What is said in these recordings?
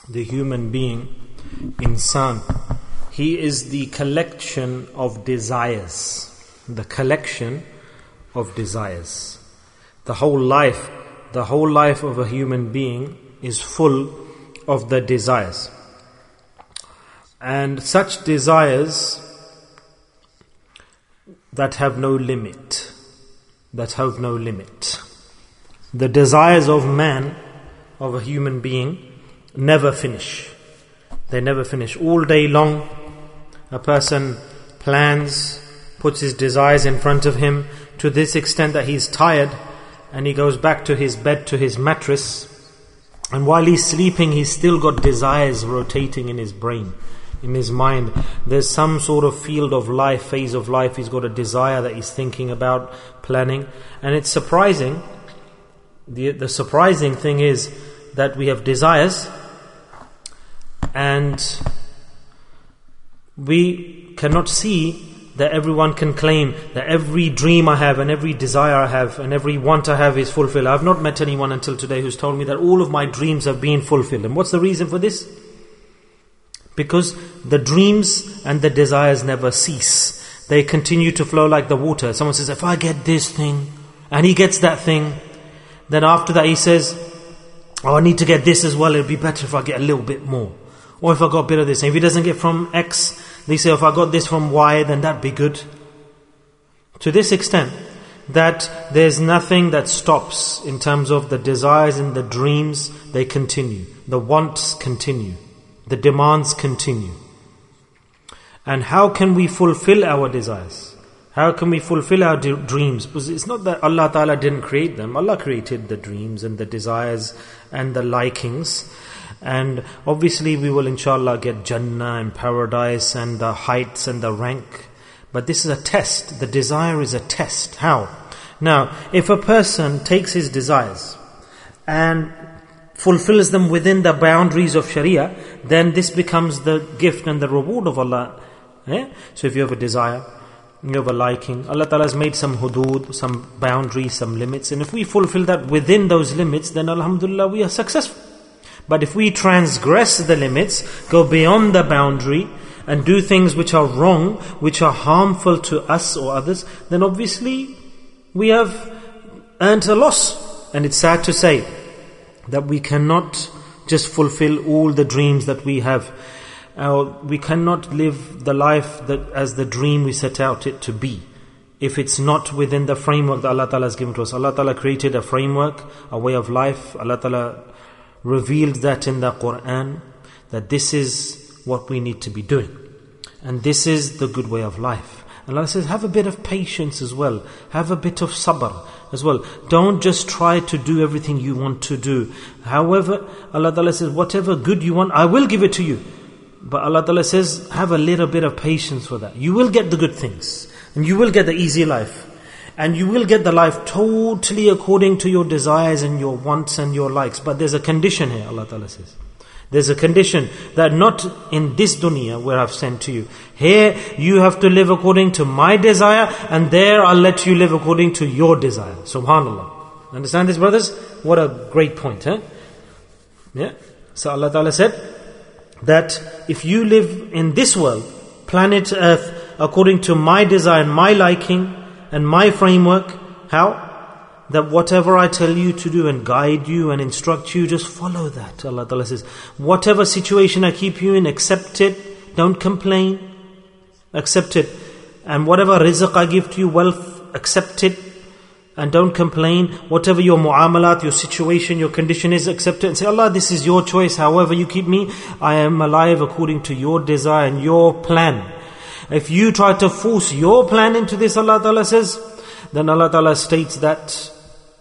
the human being, insan, he is the collection of desires. The collection of desires. The whole life of a human being is full of the desires. And such desires that have no limit. The desires of man, of a human being, never finish. They never finish. All day long, a person plans, puts his desires in front of him to this extent that he's tired and he goes back to his bed, to his mattress, and while he's sleeping he's still got desires rotating in his brain, in his mind. There's some sort of field of life, phase of life, he's got a desire that he's thinking about, planning. And it's surprising, the surprising thing is that we have desires and we cannot see that everyone can claim that every dream I have and every desire I have and every want I have is fulfilled. I've not met anyone until today who's told me that all of my dreams have been fulfilled. And what's the reason for this? Because the dreams and the desires never cease. They continue to flow like the water. Someone says, if I get this thing, and he gets that thing, then after that he says, oh, I need to get this as well, it'd be better if I get a little bit more. Or if I got a bit of this. And if he doesn't get from X, they say, if I got this from Y, then that'd be good. To this extent, that there's nothing that stops in terms of the desires and the dreams, they continue. The wants continue. The demands continue. And how can we fulfill our desires? How can we fulfill our dreams? Because it's not that Allah Ta'ala didn't create them. Allah created the dreams and the desires and the likings. And obviously we will inshallah get Jannah and paradise and the heights and the rank. But this is a test. The desire is a test. How? Now, if a person takes his desires and fulfills them within the boundaries of Sharia, then this becomes the gift and the reward of Allah. So if you have a desire, you have a liking, Allah Ta'ala has made some hudud, some boundaries, some limits. And if we fulfill that within those limits, then alhamdulillah we are successful. But if we transgress the limits, go beyond the boundary and do things which are wrong, which are harmful to us or others, then obviously we have earned a loss. And it's sad to say that we cannot just fulfill all the dreams that we have. We cannot live the life that as the dream we set out it to be, if it's not within the framework that Allah Ta'ala has given to us. Allah Ta'ala created a framework, a way of life. Allah Ta'ala revealed that in the Quran, that this is what we need to be doing. And this is the good way of life. Allah says, have a bit of patience as well. Have a bit of sabr as well. Don't just try to do everything you want to do. However, Allah Ta'ala says, whatever good you want, I will give it to you. But Allah Ta'ala says, have a little bit of patience for that. You will get the good things. And you will get the easy life. And you will get the life totally according to your desires and your wants and your likes. But there's a condition here, Allah Ta'ala says. There's a condition that not in this dunya where I've sent to you. Here you have to live according to my desire, and there I'll let you live according to your desire. Subhanallah. Understand this, brothers? What a great point, huh? Yeah. So Allah Ta'ala said that if you live in this world, planet Earth, according to my desire and my liking and my framework, how? That whatever I tell you to do and guide you and instruct you, just follow that. Allah Ta'ala says, whatever situation I keep you in, accept it. Don't complain. Accept it. And whatever rizq I give to you, wealth, accept it. And don't complain. Whatever your mu'amalat, your situation, your condition is, accept it. And say, Allah, this is your choice. However you keep me, I am alive according to your desire and your plan. If you try to force your plan into this, Allah Ta'ala says, then Allah Ta'ala states that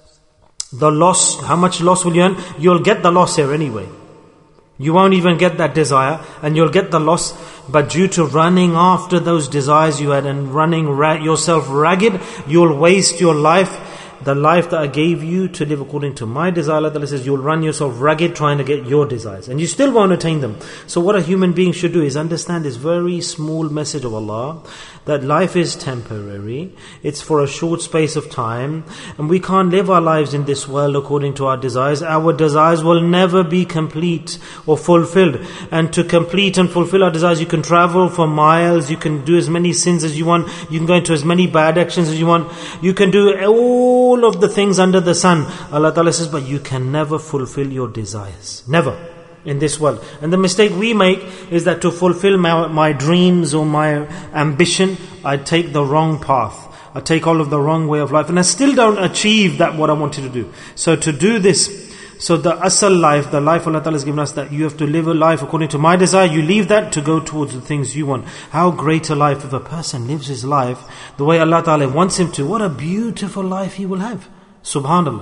the loss, how much loss will you earn? You'll get the loss here anyway. You won't even get that desire and you'll get the loss. But due to running after those desires you had and running yourself ragged, you'll waste your life the life that I gave you to live according to my desire, Allah Ta'ala says, you'll run yourself ragged trying to get your desires. And you still won't attain them. So what a human being should do is understand this very small message of Allah, that life is temporary, it's for a short space of time, and we can't live our lives in this world according to our desires. Our desires will never be complete or fulfilled. And to complete and fulfill our desires, you can travel for miles, you can do as many sins as you want, you can go into as many bad actions as you want, you can do all of the things under the sun. Allah Ta'ala says, but you can never fulfill your desires. Never. In this world. And the mistake we make is that to fulfill my dreams or my ambition, I take the wrong path. I take all of the wrong way of life, and I still don't achieve that what I wanted to do. So to do this, so the asal life, the life Allah Ta'ala has given us, that you have to live a life according to my desire, you leave that to go towards the things you want. How great a life if a person lives his life the way Allah Ta'ala wants him to. What a beautiful life he will have. Subhanallah.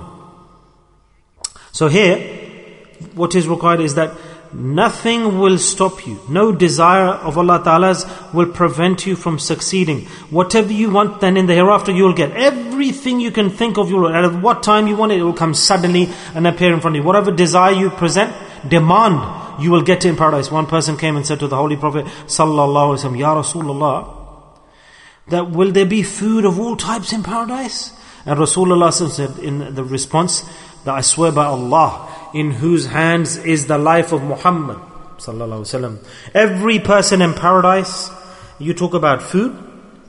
So here, what is required is that nothing will stop you. No desire of Allah Ta'ala's will prevent you from succeeding. Whatever you want, then in the hereafter you will get. Everything you can think of, you will. At what time you want it, it will come suddenly and appear in front of you. Whatever desire you present, demand, you will get it in paradise. One person came and said to the Holy Prophet Sallallahu Alaihi Wasallam, Ya Rasulullah, that will there be food of all types in paradise? And Rasulullah said in the response, that I swear by Allah, in whose hands is the life of Muhammad Sallallahu Alaihi Wasallam. Every person in paradise, you talk about food,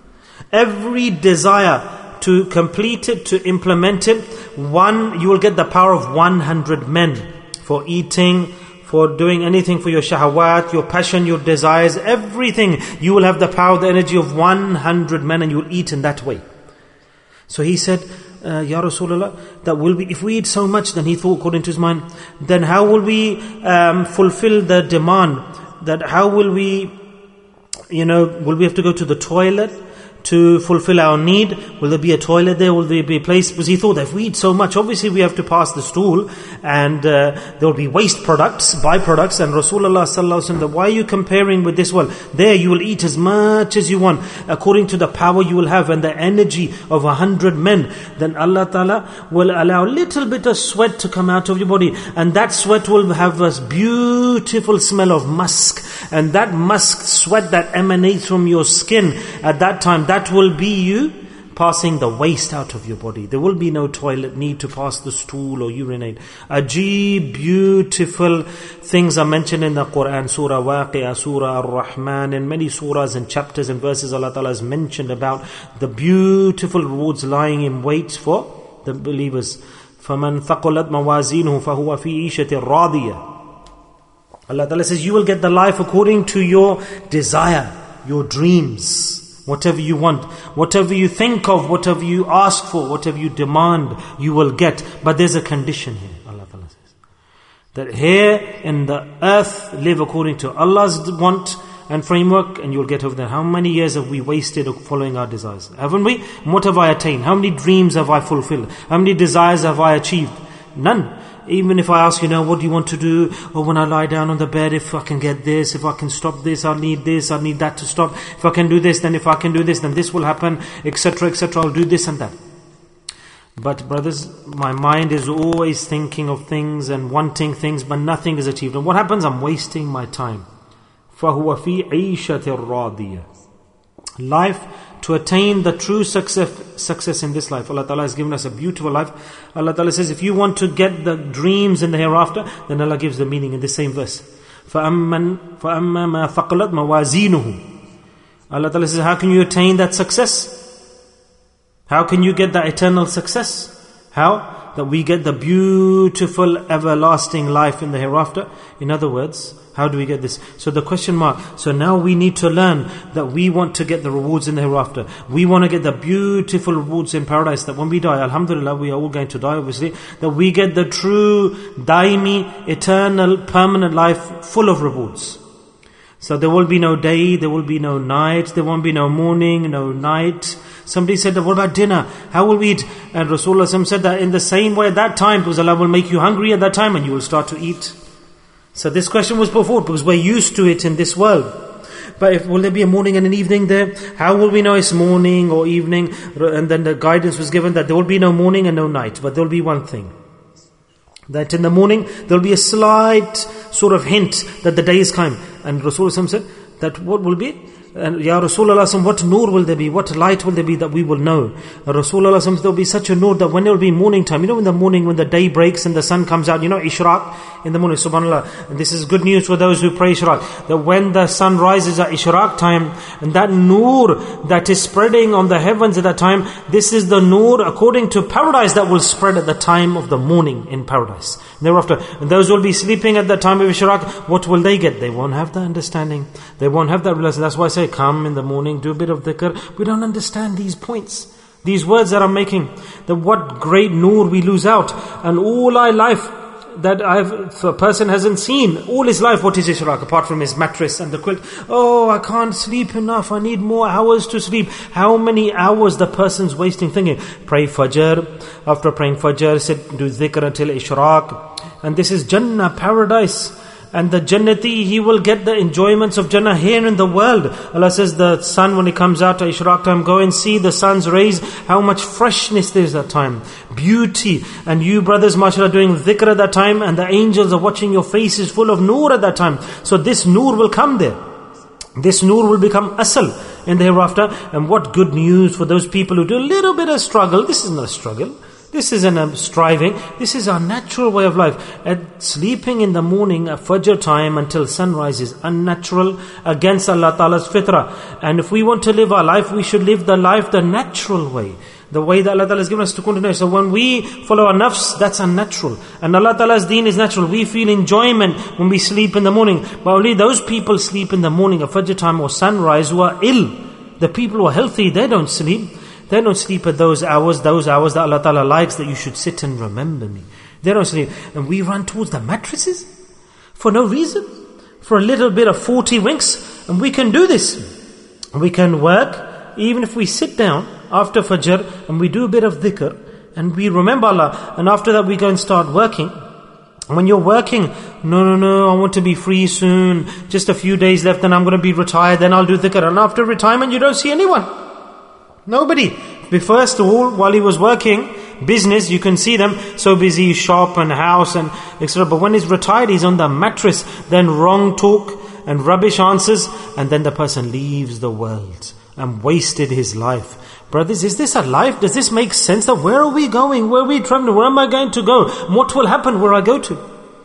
every desire to complete it, to implement it, you will get the power of 100 men for eating, for doing anything for your shahawat, your passion, your desires, everything. You will have the power, the energy of 100 men, and you will eat in that way. So he said, Ya Rasulullah, that will be, if we eat so much, then he thought according to his mind, then how will we fulfill the demand? That how will we, will we have to go to the toilet to fulfill our need? Will there be a toilet there? Will there be a place? Because he thought that if we eat so much, obviously we have to pass the stool, and there will be waste products, byproducts. And Rasulullah Sallallahu Alaihi Wasallam, why are you comparing with this world? There you will eat as much as you want, according to the power you will have and the energy of 100 men. Then Allah Ta'ala will allow a little bit of sweat to come out of your body, and that sweat will have a beautiful smell of musk. And that musk sweat that emanates from your skin at that time, that will be you passing the waste out of your body. There will be no toilet need to pass the stool or urinate. Ajib, beautiful things are mentioned in the Quran, Surah Waqi'ah, Surah Ar-Rahman, and many surahs and chapters and verses Allah Ta'ala has mentioned about the beautiful rewards lying in wait for the believers. فَمَنْ ثَقُلَتْ مَوَازِينُهُ فَهُوَ فِي عِيشَةٍ رَاضِيَةٍ. Allah Ta'ala says, you will get the life according to your desire, your dreams, whatever you want, whatever you think of, whatever you ask for, whatever you demand, you will get. But there's a condition here, Allah Ta'ala says, that here in the earth, live according to Allah's want and framework, and you'll get over there. How many years have we wasted following our desires? Haven't we? What have I attained? How many dreams have I fulfilled? How many desires have I achieved? None. Even if I ask you now, what do you want to do? Or when I lie down on the bed, if I can get this, if I can stop this, I need that to stop. If I can do this, then if I can do this, then this will happen, etc., etc. I'll do this and that. But brothers, my mind is always thinking of things and wanting things, but nothing is achieved. And what happens? I'm wasting my time. فَهُوَ فِي عِيشَةٍ رَاضِيَةٍ. Life, to attain the true success in this life. Allah Ta'ala has given us a beautiful life. Allah Ta'ala says, if you want to get the dreams in the hereafter, then Allah gives the meaning in the same verse. فَأَمَّا مَا ثَقْلَتْ مَوَازِينُهُ. Allah Ta'ala says, how can you attain that success? How can you get that eternal success? How? That we get the beautiful everlasting life in the hereafter. In other words, how do we get this? So the question mark. So now we need to learn that we want to get the rewards in the hereafter. We want to get the beautiful rewards in paradise. That when we die, alhamdulillah, we are all going to die obviously. That we get the true, daimi, eternal, permanent life full of rewards. So there will be no day, there will be no night, there won't be no morning, no night. Somebody said, what about dinner? How will we eat? And Rasulullah said that in the same way at that time, because Allah will make you hungry at that time and you will start to eat. So this question was put forward because we're used to it in this world. But will there be a morning and an evening there? How will we know it's morning or evening? And then the guidance was given that there will be no morning and no night. But there will be one thing. That in the morning, there will be a slight sort of hint that the day is come. And Rasulullah said that what will be? And Ya Rasulullah, what nur will there be? What light will there be that we will know? And Rasulullah, there will be such a nur that when it will be morning time, in the morning when the day breaks and the sun comes out, Ishraq in the morning, subhanAllah. And this is good news for those who pray Ishraq. That when the sun rises at Ishraq time, and that nur that is spreading on the heavens at that time, this is the nur according to paradise that will spread at the time of the morning in paradise. And thereafter, and those who will be sleeping at the time of Ishraq, what will they get? They won't have the understanding. They won't have that realization. That's why I say, come in the morning, do a bit of dhikr. We don't understand these points. These words that I'm making. That what great nur we lose out. And all our life that if a person hasn't seen, all his life, what is Ishraq? Apart from his mattress and the quilt. Oh, I can't sleep enough. I need more hours to sleep. How many hours the person's wasting thinking? Pray Fajr. After praying Fajr, sit, do dhikr until Ishraq. And this is Jannah, paradise. And the Jannati, he will get the enjoyments of Jannah here in the world. Allah says the sun, when it comes out to Ishraq time, go and see the sun's rays, how much freshness there is at that time. Beauty. And you brothers, mashallah, doing dhikr at that time, and the angels are watching your faces full of nur at that time. So this nur will come there. This nur will become asal in the hereafter. And what good news for those people who do a little bit of struggle. This is not a struggle. This isn't a striving. This is our natural way of life. At sleeping in the morning at Fajr time until sunrise is unnatural against Allah Ta'ala's fitrah. And if we want to live our life, we should live the life the natural way. The way that Allah Ta'ala has given us to continue. So when we follow our nafs, that's unnatural. And Allah Ta'ala's deen is natural. We feel enjoyment when we sleep in the morning. But only those people sleep in the morning at Fajr time or sunrise who are ill. The people who are healthy, they don't sleep. They don't sleep at those hours that Allah Ta'ala likes, that you should sit and remember me. They don't sleep. And we run towards the mattresses for no reason. For a little bit of 40 winks. And we can do this. We can work, even if we sit down after Fajr and we do a bit of dhikr and we remember Allah. And after that we go and start working. When you're working, no, I want to be free soon. Just a few days left and I'm going to be retired. Then I'll do dhikr. And after retirement you don't see anyone. Nobody. First of all, while he was working, business, you can see them so busy, shop and house and etc. But when he's retired, he's on the mattress. Then wrong talk and rubbish answers. And then the person leaves the world and wasted his life. Brothers, is this a life? Does this make sense? That where are we going? Where are we traveling? Where am I going to go? What will happen where I go to?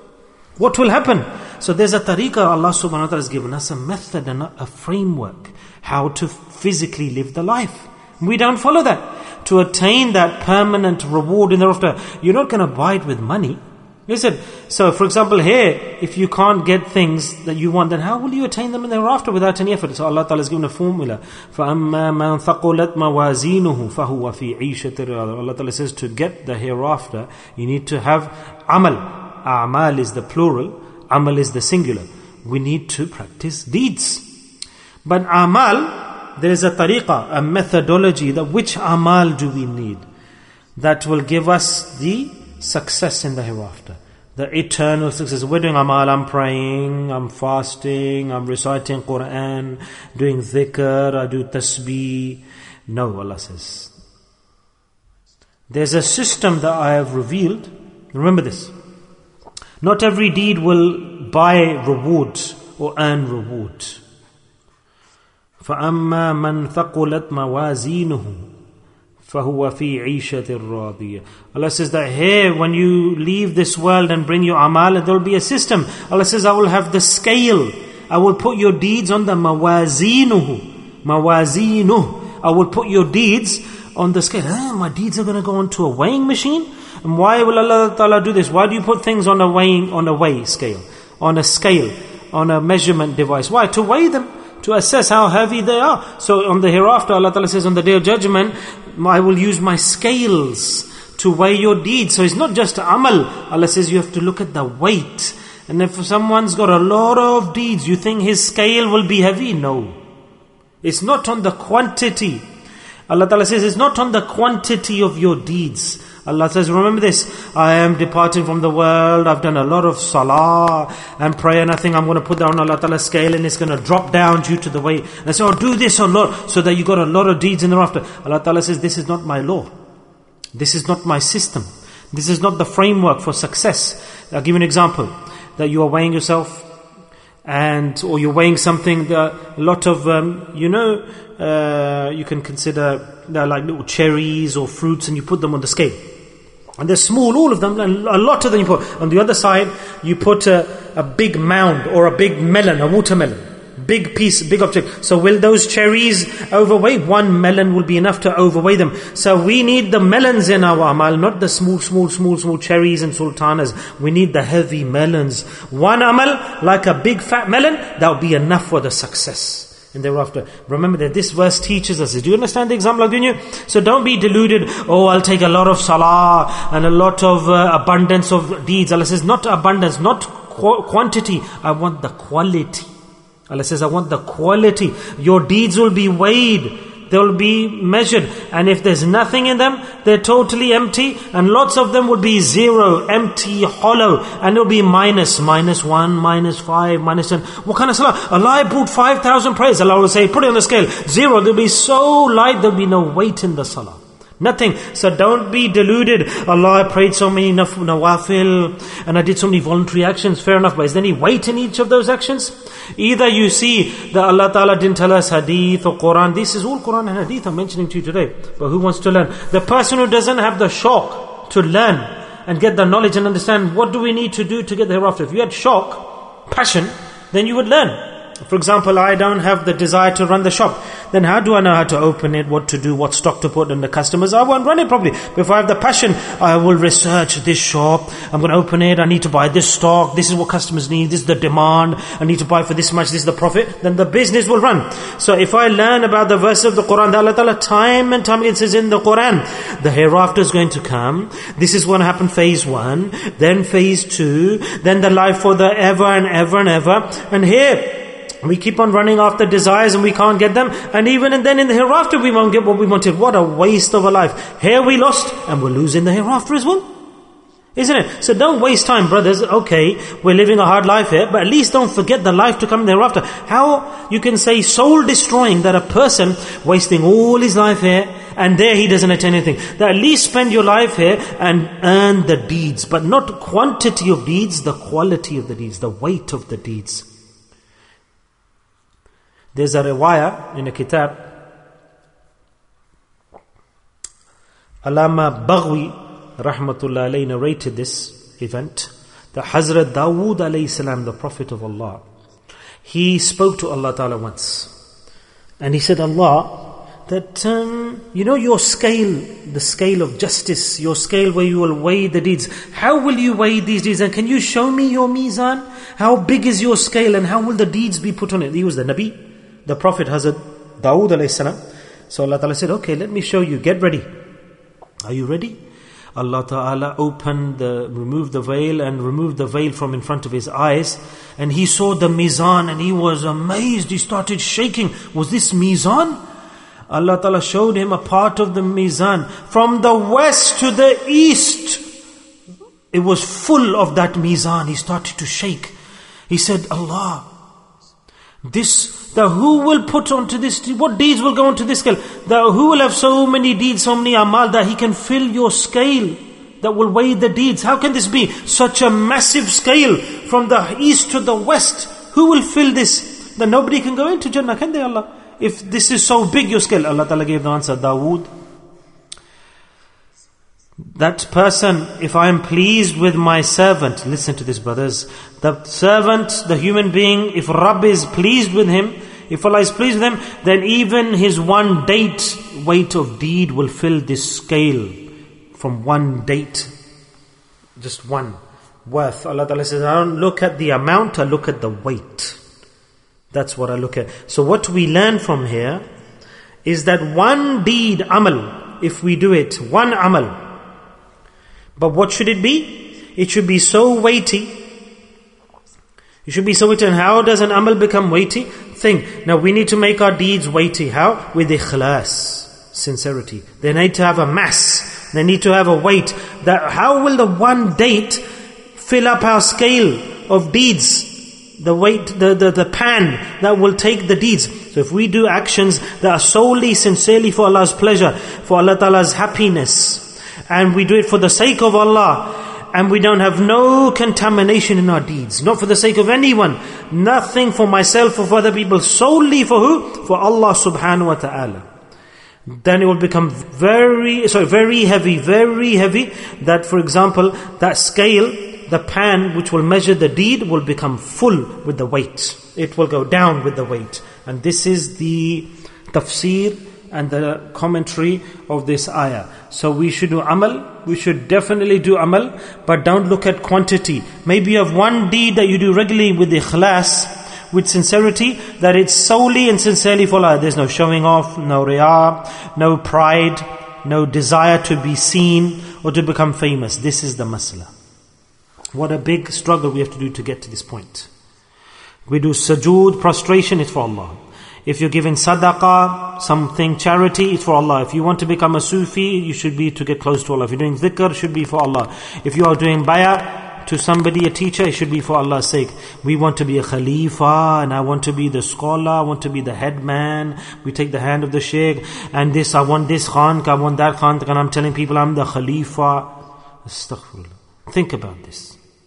What will happen? So there's a tariqah. Allah subhanahu wa ta'ala has given us a method and a framework how to physically live the life. We don't follow that. To attain that permanent reward in the hereafter, you're not going to buy it with money. Listen, so for example here, if you can't get things that you want, then how will you attain them in the hereafter without any effort? So Allah Ta'ala has given a formula. فَأَمَّا مَنْ ثَقُلَتْ مَوَازِينُهُ فَهُوَ فِي عِيشَةٍ رَاضِيَةٍ. Allah Ta'ala says to get the hereafter, you need to have amal. A'mal is the plural, amal is the singular. We need to practice deeds. But amal, there is a tariqah, a methodology, that which amal do we need that will give us the success in the hereafter, the eternal success. We're doing amal, I'm praying, I'm fasting, I'm reciting Quran, doing dhikr, I do tasbih. No, Allah says. There's a system that I have revealed. Remember this. Not every deed will buy reward or earn reward. فَأَمَّا مَنْ ثَقُلَتْ مَوَازِينُهُ فَهُوَ فِي عِيشَةٍ رَاضِيَةٍ. Allah says that here, when you leave this world and bring your amal, there will be a system. Allah says, I will have the scale. I will put your deeds on the mawazinuhu. Mawazinuh. I will put your deeds on the scale. My deeds are going to go onto a weighing machine? And why will Allah Ta'ala do this? Why do you put things on a weigh scale? On a scale, on a measurement device. Why? To weigh them. To assess how heavy they are. So on the hereafter, Allah Ta'ala says on the day of judgment, I will use my scales to weigh your deeds. So it's not just amal. Allah says you have to look at the weight. And if someone's got a lot of deeds, you think his scale will be heavy? No. It's not on the quantity. Allah Ta'ala says, it's not on the quantity of your deeds. Allah says, remember this, I am departing from the world, I've done a lot of salah and prayer, and I think I'm going to put that on Allah Ta'ala's scale and it's going to drop down due to the weight. And I say, oh, do this a lot, so that you got a lot of deeds in the after. Allah Ta'ala says, this is not my law. This is not my system. This is not the framework for success. I'll give you an example, that you are weighing yourself, or you're weighing something, a lot of, you can consider, they're like little cherries or fruits, and you put them on the scale. And they're small, all of them, and a lot of them you put. On the other side, you put a big mound, or a big melon, a watermelon. Big piece, big object. So will those cherries overweigh? One melon will be enough to overweigh them. So we need the melons in our amal, not the small cherries and sultanas. We need the heavy melons. One amal, like a big fat melon, that will be enough for the success. And thereafter, remember that this verse teaches us. Do you understand the example I'm giving you? So don't be deluded. Oh, I'll take a lot of salah and a lot of abundance of deeds. Allah says, not abundance, not quantity. I want the quality. Allah says, I want the quality. Your deeds will be weighed. They will be measured. And if there's nothing in them, they're totally empty. And lots of them will be zero, empty, hollow. And it'll be minus 1, -5, -10. What kind of salah? Allah, I brought 5,000 prayers. Allah will say, put it on the scale. Zero. They'll be so light, there'll be no weight in the salah. Nothing. So don't be deluded. Allah, I prayed so many nawafil and I did so many voluntary actions. Fair enough, but is there any weight in each of those actions? Either you see that Allah Ta'ala didn't tell us hadith or Quran. This is all Quran and hadith I'm mentioning to you today. But who wants to learn? The person who doesn't have the shock to learn and get the knowledge and understand what do we need to do to get the hereafter. If you had shock, passion, then you would learn. For example, I don't have the desire to run the shop. Then how do I know how to open it, what to do, what stock to put in the customers? I won't run it properly. But if I have the passion, I will research this shop. I'm going to open it. I need to buy this stock. This is what customers need. This is the demand. I need to buy for this much. This is the profit. Then the business will run. So if I learn about the verse of the Quran, that Allah Ta'ala time and time again says in the Quran, the hereafter is going to come. This is going to happen phase 1, then phase 2, then the life for the ever and ever and ever. And here, we keep on running after desires and we can't get them. And even then in the hereafter we won't get what we wanted. What a waste of a life. Here we lost and we'll lose in the hereafter as well. Isn't it? So don't waste time, brothers. Okay, we're living a hard life here, but at least don't forget the life to come thereafter. How you can say soul destroying that a person wasting all his life here and there he doesn't attain anything. That at least spend your life here and earn the deeds, but not quantity of deeds, the quality of the deeds, the weight of the deeds. There's a riwayah in a kitab. Allama Baghwi rahmatullah alayhi narrated this event. The Hazrat Dawood alayhi salam, the Prophet of Allah, he spoke to Allah Ta'ala once. And he said, Allah, that your scale, the scale of justice, your scale where you will weigh the deeds. How will you weigh these deeds? And can you show me your mizan? How big is your scale and how will the deeds be put on it? He was the Nabi, the Prophet Hazrat Dawood alayhi salam. So Allah Ta'ala said, okay, let me show you, get ready. Are you ready? Allah Ta'ala removed the veil and removed the veil from in front of his eyes. And he saw the mizan and he was amazed. He started shaking. Was this mizan? Allah Ta'ala showed him a part of the mizan. From the west to the east, it was full of that mizan. He started to shake. He said, Allah, who will put onto this, what deeds will go onto this scale? Who will have so many deeds, so many amal that he can fill your scale that will weigh the deeds? How can this be? Such a massive scale from the east to the west. Who will fill this? Then nobody can go into Jannah, can they, Allah? If this is so big your scale. Allah Ta'ala gave the answer, Dawood, that person, if I am pleased with my servant, listen to this, brothers, the servant, the human being, if Rabb is pleased with him, if Allah is pleased with him, then even his one date weight of deed will fill this scale. From one date, just one worth. Allah Ta'ala says, I don't look at the amount, I look at the weight. That's what I look at. So what we learn from here is that one deed, amal, if we do it, one amal. But what should it be? It should be so weighty. It should be so weighty. And how does an amal become weighty? Think. Now we need to make our deeds weighty. How? With ikhlas. sincerity. They need to have a mass. They need to have a weight. How will the one date fill up our scale of deeds? The weight, the pan that will take the deeds. So if we do actions that are solely, sincerely for Allah's pleasure, for Allah Ta'ala's happiness, and we do it for the sake of Allah, and we don't have no contamination in our deeds, not for the sake of anyone, nothing for myself or for other people, solely for who? For Allah subhanahu wa ta'ala. Then it will become very heavy, that for example, that scale, the pan which will measure the deed will become full with the weight. It will go down with the weight. And this is the tafsir and the commentary of this ayah. So we should do amal. We should definitely do amal, but don't look at quantity. Maybe you have one deed that you do regularly with ikhlas, with sincerity, that it's solely and sincerely for Allah. There's no showing off, no riyā, no pride, no desire to be seen or to become famous. This is the masla. What a big struggle we have to do to get to this point. We do sujood, prostration, it's for Allah. If you're giving sadaqah, something, charity, it's for Allah. If you want to become a Sufi, you should be to get close to Allah. If you're doing dhikr, it should be for Allah. If you are doing bay'ah to somebody, a teacher, it should be for Allah's sake. We want to be a khalifa, and I want to be the scholar, I want to be the head man. We take the hand of the sheikh, and this, I want this khanqa, I want that khanqa, and I'm telling people I'm the khalifa. Astaghfirullah. Think about this.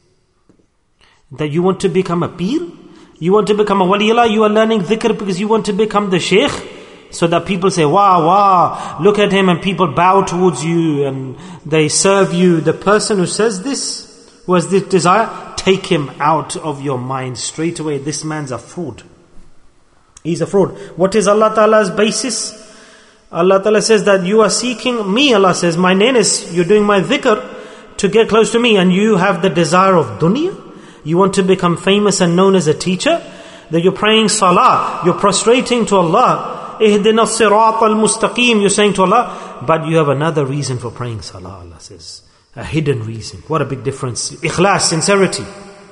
That you want to become a peer? You want to become a waliullah? You are learning dhikr because you want to become the sheikh? So that people say, wow, look at him, and people bow towards you and they serve you. The person who says this, who has this desire, take him out of your mind straight away. This man's a fraud. He's a fraud. What is Allah Ta'ala's basis? Allah Ta'ala says that you are seeking me. Allah says, my name is, you're doing my dhikr to get close to me, and you have the desire of dunya? You want to become famous and known as a teacher? That you're praying salah, you're prostrating to Allah. Ihdina as-sirat al-mustaqim, you're saying to Allah, but you have another reason for praying salah, Allah says. A hidden reason. What a big difference. Ikhlas, sincerity.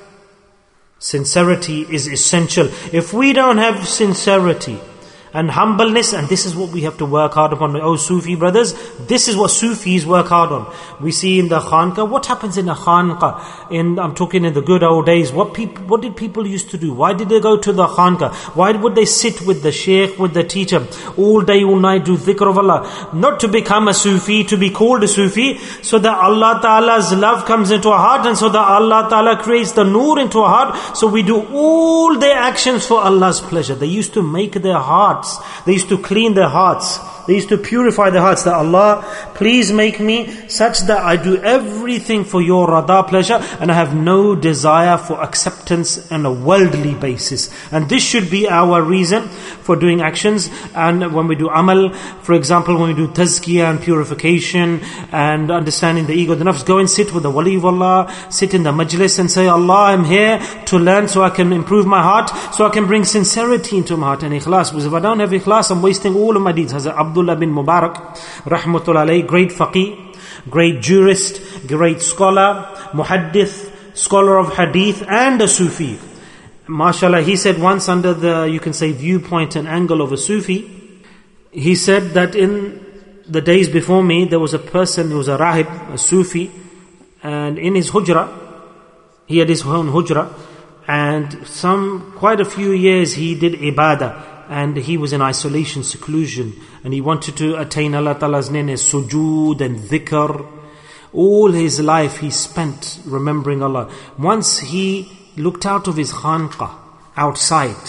Sincerity is essential. If we don't have sincerity and humbleness, and this is what we have to work hard upon. Oh, Sufi brothers, this is what Sufis work hard on. We see in the khanqa, what happens in a khanqa? I'm talking in the good old days, what did people used to do? Why did they go to the khanqa? Why would they sit with the sheikh, with the teacher, all day, all night, do dhikr of Allah? Not to become a Sufi, to be called a Sufi, so that Allah Ta'ala's love comes into our heart, and so that Allah Ta'ala creates the nur into our heart, so we do all their actions for Allah's pleasure. They used to make their hearts, they used to clean their hearts, they used to purify their hearts, that Allah, please make me such that I do everything for your rada, pleasure, and I have no desire for acceptance on a worldly basis. And this should be our reason for doing actions. And when we do amal, for example, when we do tazkiyah and purification and understanding the ego, the nafs, go and sit with the wali of Allah, sit in the majlis and say, Allah, I'm here to learn so I can improve my heart, so I can bring sincerity into my heart and ikhlas. Because if I don't have ikhlas, I'm wasting all of my deeds. Hazrat Abdullah bin Mubarak, rahmatullah alayhi, great faqih, great jurist, great scholar, muhaddith, scholar of hadith, and a Sufi. MashaAllah, he said once, under the, you can say, viewpoint and angle of a Sufi, he said that in the days before me, there was a person who was a rahib, a Sufi, and in his hujra, he had his own hujra, and quite a few years he did ibadah, and he was in isolation, seclusion, and he wanted to attain Allah Ta'ala's name as sujood and dhikr. All his life he spent remembering Allah. Once he looked out of his khanqa, outside,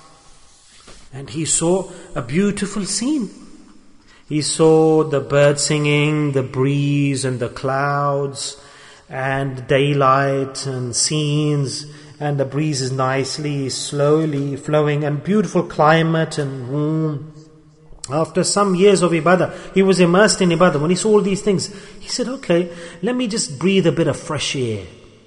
and he saw a beautiful scene. He saw the birds singing, the breeze and the clouds, and daylight and scenes, and the breeze is nicely, slowly flowing, and beautiful climate and warm. After some years of ibadah, he was immersed in ibadah. When he saw all these things, he said, okay, let me just breathe a bit of fresh air.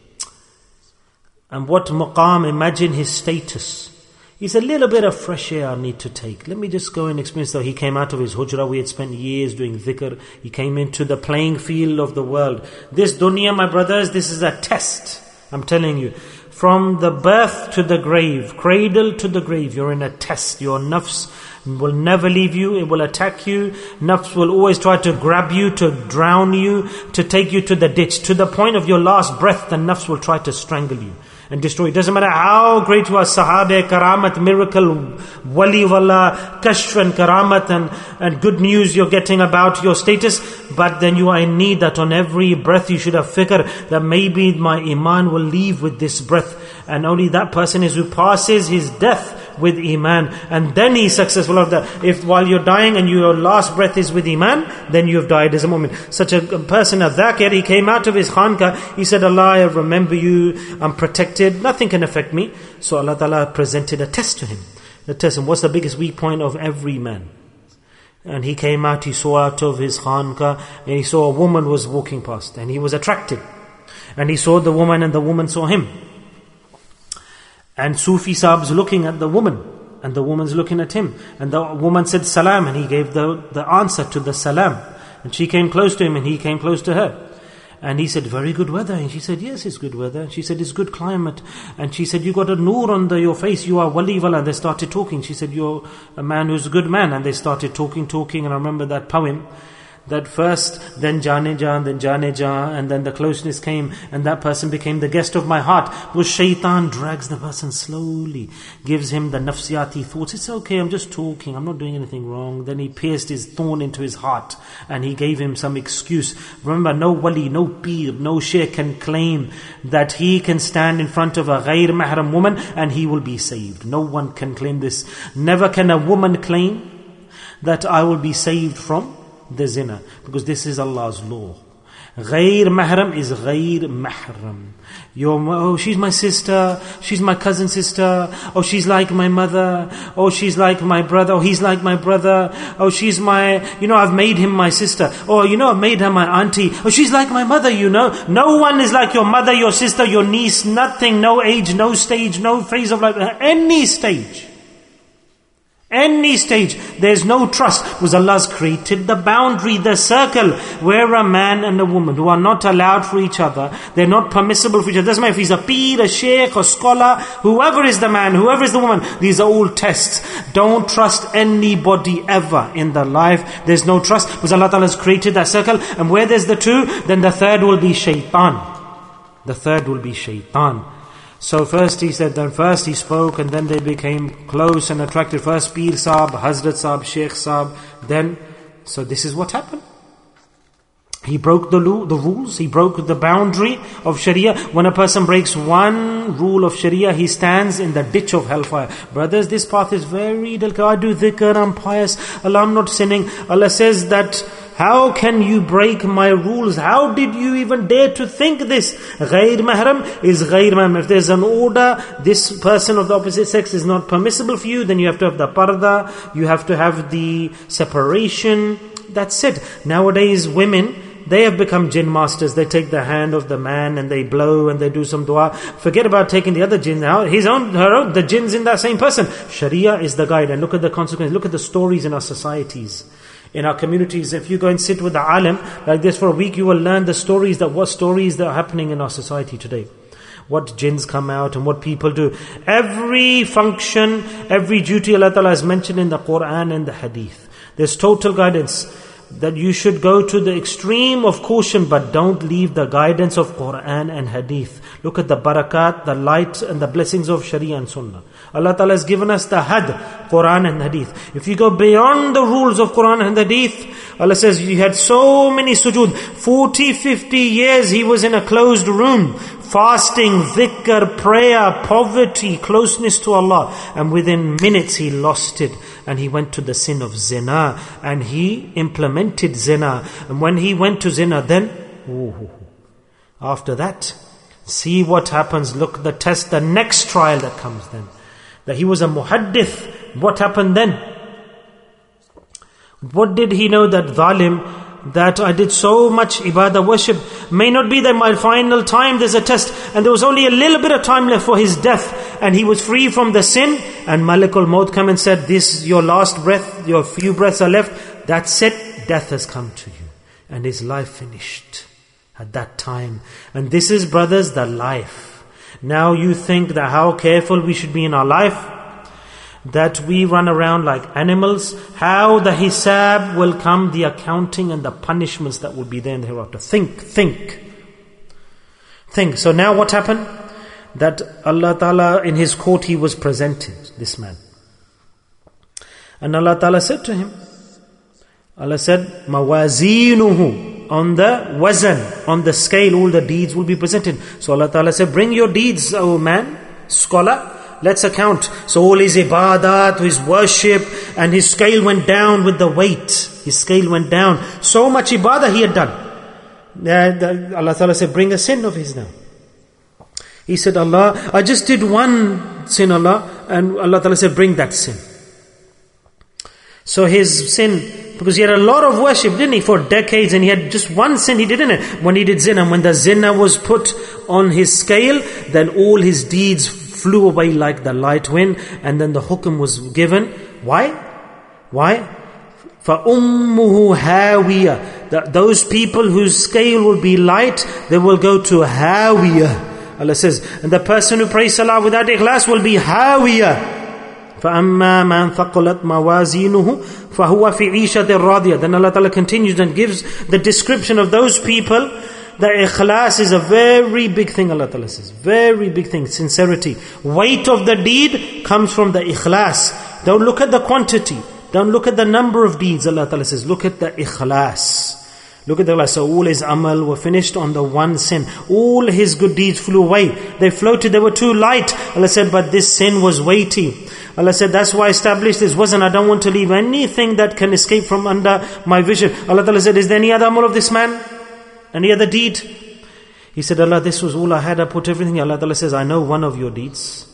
And what maqam, imagine his status. He said, a little bit of fresh air I need to take. Let me just go and experience that. He came out of his hujra. We had spent years doing dhikr. He came into the playing field of the world. This dunya, my brothers, this is a test. I'm telling you. from the birth to the grave, cradle to the grave, you're in a test. Your nafs will never leave you, it will attack you. Nafs will always try to grab you, to drown you, to take you to the ditch. To the point of your last breath, the nafs will try to strangle you and destroy. It doesn't matter how great you are, sahabe, karamat, miracle, wali wallah, kashf and karamat and good news you're getting about your status, but then you are in need that on every breath you should have fikr that maybe my iman will leave with this breath, and only that person is who passes his death with iman, and then he's successful of that. If while you're dying and your last breath is with iman, then you have died as a mu'min. Such a person, a dhakir, he came out of his khanka, he said, Allah, I remember you, I'm protected, nothing can affect me. So Allah Ta'ala presented a test to him. The test him, what's the biggest weak point of every man? And he came out, he saw out of his khanka, and he saw a woman was walking past, and he was attracted. And he saw the woman, and the woman saw him. And Sufi Sahib's looking at the woman, and the woman's looking at him. And the woman said salam, and he gave the answer to the salam. And she came close to him, and he came close to her. And he said, very good weather. And she said, yes, it's good weather. And she said, it's good climate. And she said, you got a noor on your face, you are wali wala. And they started talking. She said, you're a man who's a good man. And they started talking. And I remember that poem, that first, then Jane Jaan, then Jane Jaan, and then the closeness came, and that person became the guest of my heart. Was shaitan drags the person slowly, gives him the nafsiyati thoughts. It's okay, I'm just talking, I'm not doing anything wrong. Then he pierced his thorn into his heart, and he gave him some excuse. Remember, no wali, no peer, no shaykh can claim that he can stand in front of a ghair mahram woman and he will be saved. No one can claim this. Never can a woman claim that I will be saved from the zina, because this is Allah's law. Ghair mahram is ghair mahram. Oh, she's my sister, she's my cousin sister, oh, she's like my mother, oh, she's like my brother, oh, he's like my brother, oh, she's my, I've made him my sister, oh, I've made her my auntie, oh, she's like my mother, No one is like your mother, your sister, your niece, nothing, no age, no stage, no phase of life, any stage. Any stage, there's no trust, because Allah's created the boundary, the circle, where a man and a woman who are not allowed for each other, they're not permissible for each other. Doesn't matter if he's a peer, a sheikh, a scholar, whoever is the man, whoever is the woman, these are all tests. Don't trust anybody ever in the life. There's no trust, because Allah Ta'ala has created that circle, and where there's the two, then the third will be shaitan. The third will be shaitan. So first he spoke, and then they became close and attracted. First Peer Sahib, Hazrat Sahib, Sheikh Sahib. So this is what happened. He broke the rules, he broke the boundary of Sharia. When a person breaks one rule of Sharia, he stands in the ditch of hellfire. Brothers, this path is very delicate. I do dhikr, I'm pious, Allah, I'm not sinning. Allah says that, how can you break my rules? How did you even dare to think this? Ghair mahram is ghair mahram. If there's an order, this person of the opposite sex is not permissible for you, then you have to have the parda, you have to have the separation. That's it. Nowadays, women, they have become jinn masters. They take the hand of the man and they blow and they do some dua. Forget about taking the other jinn out. The jinn's in that same person. Sharia is the guide. And look at the consequences. Look at the stories in our societies, in our communities. If you go and sit with the alim like this for a week, you will learn what stories that are happening in our society today. What jinns come out and what people do. Every function, every duty Allah Ta'ala has mentioned in the Quran and the Hadith. There's total guidance that you should go to the extreme of caution, but don't leave the guidance of Quran and Hadith. Look at the barakat, the light and the blessings of Sharia and Sunnah. Allah Ta'ala has given us the had, Quran and Hadith. If you go beyond the rules of Quran and Hadith, Allah says you had so many sujood. 40, 50 years he was in a closed room, fasting, dhikr, prayer, poverty, closeness to Allah. And within minutes he lost it. And he went to the sin of zina. And he implemented zina. And when he went to zina, then, after that, see what happens. Look, the test, the next trial that comes then. That he was a muhaddith. What happened then? What did he know that zalim, that I did so much ibadah worship, may not be that my final time there's a test, and there was only a little bit of time left for his death, and he was free from the sin, and Malakul Maut came and said, this your last breath, your few breaths are left, that's it, death has come to you, and his life finished at that time. And this is, brothers, the life. Now you think that how careful we should be in our life, that we run around like animals, how the hisab will come, the accounting and the punishments that will be there in the hereafter. Think. So now what happened? That Allah Ta'ala in His court, He was presented, this man. And Allah Ta'ala said to him, Allah said, Mawazinuhu, on the wazan, on the scale, all the deeds will be presented. So Allah Ta'ala said, bring your deeds, O man, scholar, let's account. So all his ibadat, his worship, and his scale went down with the weight. His scale went down. So much ibadah he had done. Allah Ta'ala said, bring a sin of his now. He said, Allah, I just did one sin, Allah. And Allah Ta'ala said, bring that sin. So his sin, because he had a lot of worship, didn't he, for decades, and he had just one sin he did, didn't it? When he did zina, when the zina was put on his scale, then all his deeds flew away like the light wind, and then the hukum was given. Why? فَأُمُّهُ هَاوِيَةٌ. Those people whose scale will be light, they will go to Hawiyah. Allah says, and the person who prays salah without ikhlas will be Hawiyah. فَأَمَّا مَنْ ثَقُلَتْ مَوَازِينُهُ فَهُوَ فِي عِيشَةٍ رَاضِيَةٍ. Then Allah Ta'ala continues and gives the description of those people. The ikhlas is a very big thing, Allah Ta'ala says. Very big thing, sincerity. Weight of the deed comes from the ikhlas. Don't look at the quantity. Don't look at the number of deeds, Allah Ta'ala says. Look at the ikhlas. Look at the ikhlas. So all his amal were finished on the one sin. All his good deeds flew away. They floated, they were too light. Allah said, but this sin was weighty. Allah said, that's why I established this wasn't. I don't want to leave anything that can escape from under my vision. Allah Ta'ala said, is there any other amal of this man? Any other deed? He said, Allah, this was all I had. I put everything. Allah Ta'ala says, I know one of your deeds.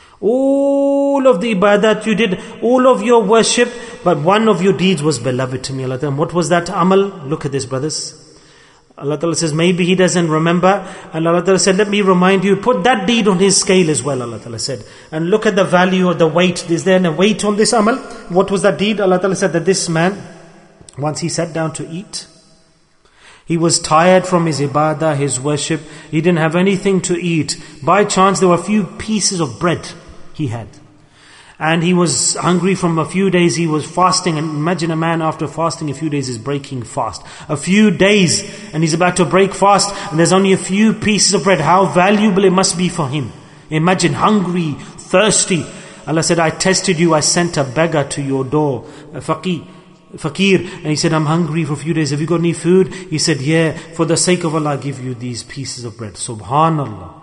All of the ibadat you did, all of your worship, but one of your deeds was beloved to me. Allah Ta'ala. What was that amal? Look at this, brothers. Allah Ta'ala says, maybe he doesn't remember. And Allah Ta'ala said, let me remind you, put that deed on his scale as well, Allah Ta'ala said. And look at the value or the weight. Is there a weight on this amal? What was that deed? Allah Ta'ala said that this man, once he sat down to eat, he was tired from his ibadah, his worship. He didn't have anything to eat. By chance, there were a few pieces of bread he had. And he was hungry from a few days. He was fasting. And imagine a man after fasting a few days is breaking fast. A few days and he's about to break fast. And there's only a few pieces of bread. How valuable it must be for him. Imagine hungry, thirsty. Allah said, I tested you. I sent a beggar to your door. A fakir. And he said, I'm hungry for a few days. Have you got any food? He said, yeah. For the sake of Allah, I give you these pieces of bread. Subhanallah.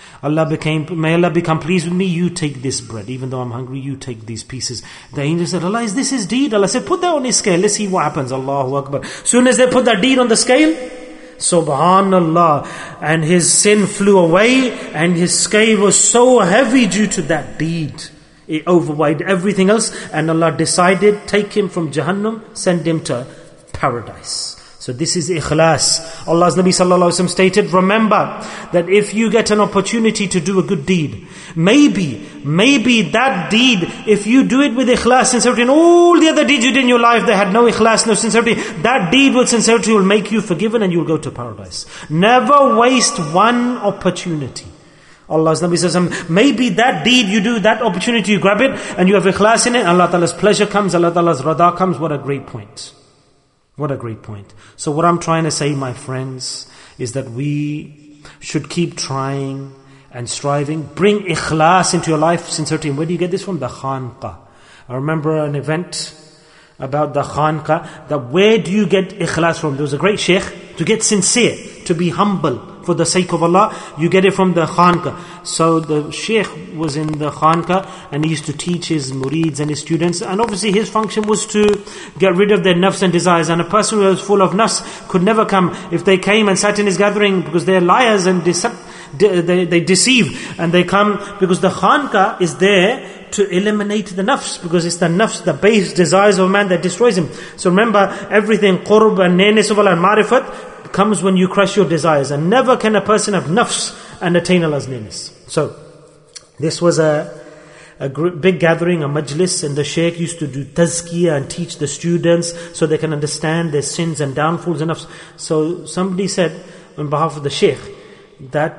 May Allah become pleased with me, you take this bread. Even though I'm hungry, you take these pieces. The angel said, Allah, is this his deed? Allah said, put that on his scale. Let's see what happens. Allahu Akbar. Soon as they put that deed on the scale, Subhanallah. And his sin flew away and his scale was so heavy due to that deed. It overweighed everything else. And Allah decided, take him from Jahannam, send him to paradise. So this is ikhlas. Allah's Nabi Sallallahu Alaihi Wasallam stated, remember that if you get an opportunity to do a good deed, maybe that deed, if you do it with ikhlas, sincerity, and all the other deeds you did in your life, they had no ikhlas, no sincerity, that deed with sincerity will make you forgiven and you will go to paradise. Never waste one opportunity. Allah's Nabi says, maybe that deed you do, that opportunity you grab it, and you have ikhlas in it, Allah Ta'ala's pleasure comes, Allah Ta'ala's rada comes. What a great point. What a great point. So what I'm trying to say, my friends, is that we should keep trying and striving. Bring ikhlas into your life, sincerity. And where do you get this from? The khanqah. I remember an event about the khanqah. That where do you get ikhlas from? There was a great sheikh. To get sincere, to be humble for the sake of Allah, you get it from the khanqah. So the sheikh was in the khanqah and he used to teach his murids and his students, and obviously his function was to get rid of their nafs and desires. And a person who was full of nafs could never come. If they came and sat in his gathering, because they're liars and they deceive, and they come because the khanqah is there to eliminate the nafs, because it's the nafs, the base desires of man that destroys him. So remember, everything qurb and nearness of Allah and marifat comes when you crush your desires, and never can a person have nafs and attain Allah's nearness. So this was a big gathering, a majlis, and the shaykh used to do tazkiyah and teach the students so they can understand their sins and downfalls and nafs. So somebody said on behalf of the shaykh that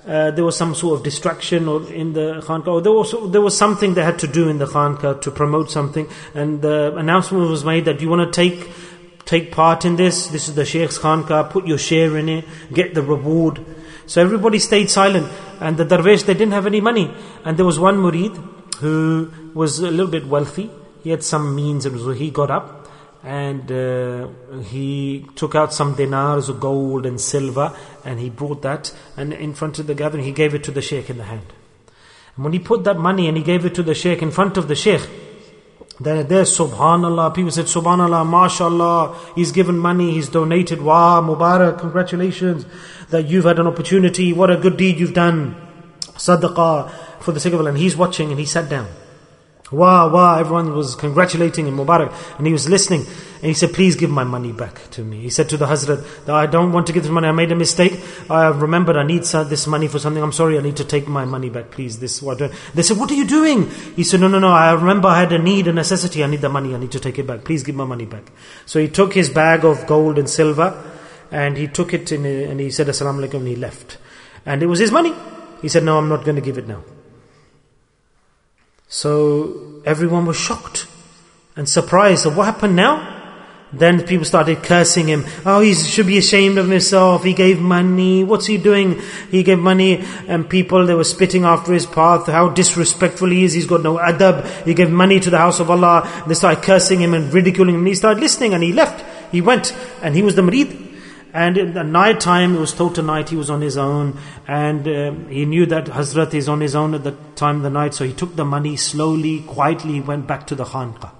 there was some sort of distraction or in the Khanqah, or there was something they had to do in the Khanqah to promote something, and the announcement was made that you want to take part in this is the Sheikh's Khanqah, put your share in it, get the reward. So everybody stayed silent, and the Darwish, they didn't have any money, and there was one murid who was a little bit wealthy, he had some means, and so he got up and he took out some dinars of gold and silver, and he brought that, and in front of the gathering he gave it to the Sheikh in the hand. And when he put that money and he gave it to the Sheikh in front of the Sheikh, there subhanallah, people said subhanallah, mashallah, he's given money, he's donated, wow, Mubarak, congratulations that you've had an opportunity, what a good deed you've done, sadaqah for the sake of Allah. And he's watching, and he sat down. Wow, everyone was congratulating him, Mubarak, and he was listening, and he said, please give my money back to me. He said to the Hazrat, that I don't want to give this money, I made a mistake, I remembered I need this money for something, I'm sorry, I need to take my money back, please. They said, what are you doing? He said, no, I remember I had a need, a necessity, I need the money, I need to take it back, please give my money back. So he took his bag of gold and silver, and he took it and he said Assalamu alaikum, and he left. And it was his money. He said, no, I'm not going to give it now. So everyone was shocked and surprised. So what happened now? Then people started cursing him. Oh, he should be ashamed of himself. He gave money. What's he doing? He gave money, and people, they were spitting after his path. How disrespectful he is. He's got no adab. He gave money to the house of Allah. They started cursing him and ridiculing him. And he started listening, and he left. He went, and he was the murid. And in the night time, it was total night, he was on his own, and he knew that Hazrat is on his own at the time of the night, so he took the money slowly, quietly, he went back to the Khanqah.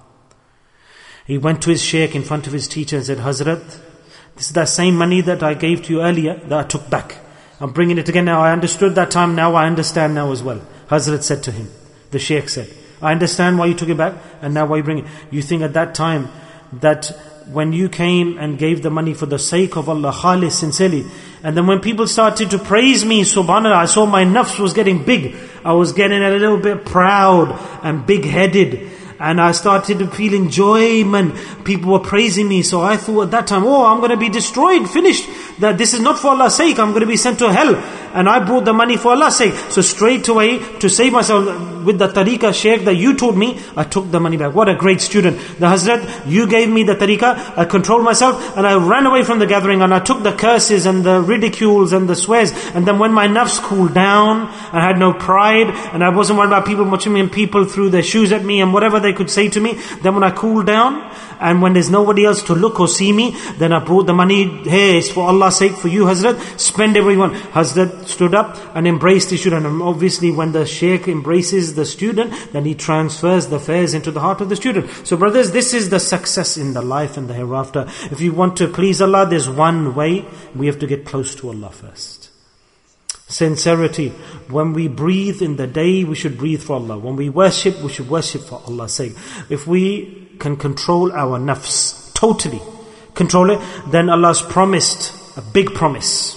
He went to his Sheikh in front of his teacher and said, Hazrat, this is that same money that I gave to you earlier, that I took back. I'm bringing it again now. I understood that time, now I understand now as well. Hazrat said to him, the Sheikh said, I understand why you took it back, and now why you bring it. You think at that time that when you came and gave the money for the sake of Allah, khalis, sincerely, and then when people started to praise me, subhanAllah, I saw my nafs was getting big. I was getting a little bit proud and big-headed, and I started to feel enjoyment. People were praising me, so I thought at that time, I'm going to be destroyed, finished. That this is not for Allah's sake, I'm going to be sent to hell. And I brought the money for Allah's sake. So straight away, to save myself with the tariqah Shaykh that you taught me, I took the money back. What a great student. The Hazrat, you gave me the tariqah, I controlled myself, and I ran away from the gathering, and I took the curses and the ridicules and the swears. And then when my nafs cooled down, I had no pride, and I wasn't worried about people watching me, and people threw their shoes at me and whatever they could say to me. Then when I cooled down, and when there's nobody else to look or see me, then I brought the money. Hey, it's for Allah's sake, for you, Hazrat. Spend everyone. Hazrat stood up and embraced the student. And obviously when the Shaykh embraces the student, then he transfers the fairs into the heart of the student. So brothers, this is the success in the life and the hereafter. If you want to please Allah, there's one way. We have to get close to Allah first. Sincerity. When we breathe in the day, we should breathe for Allah. When we worship, we should worship for Allah's sake. If we can control our nafs, totally control it, then Allah's promised a big promise